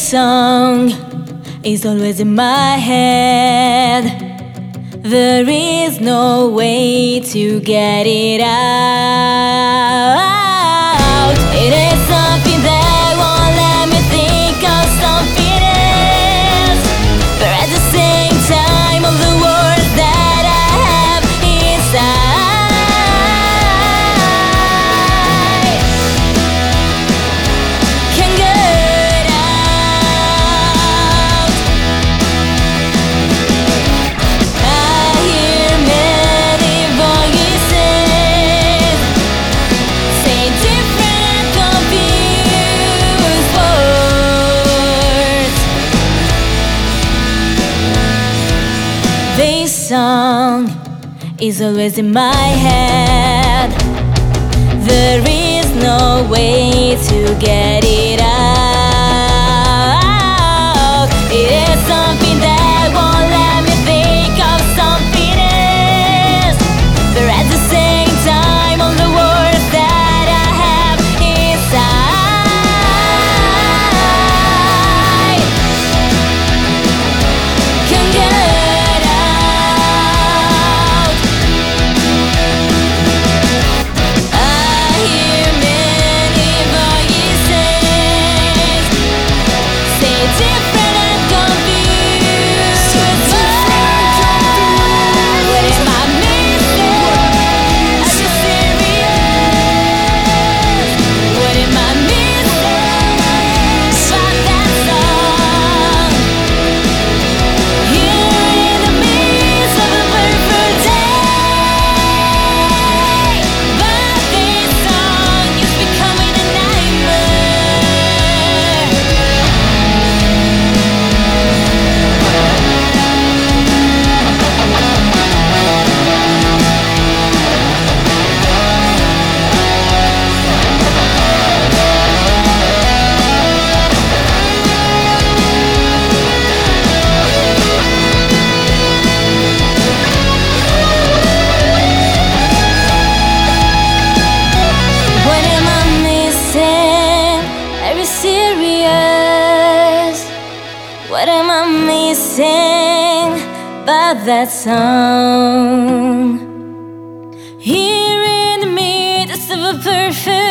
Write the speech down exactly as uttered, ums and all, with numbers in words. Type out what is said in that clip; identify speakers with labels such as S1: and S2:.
S1: song is always in my head. There is no way to get it out. It is something that won't let me think of something else, but at the same time all the words that I have inside can get out. I hear many voices say different confused words. This song is always in my head. There is no way to get it out. It is something that won't let me think of something else, but at the same time all the words that I have inside can get out. I hear many voices say different and confused words. What am I missing? Are you serious? What am I missing? But that song here in the midst of a perfect day. But this song is becoming a nightmare. What am I missing? Are you serious? What am I missing but that song? Here in the midst of a perfect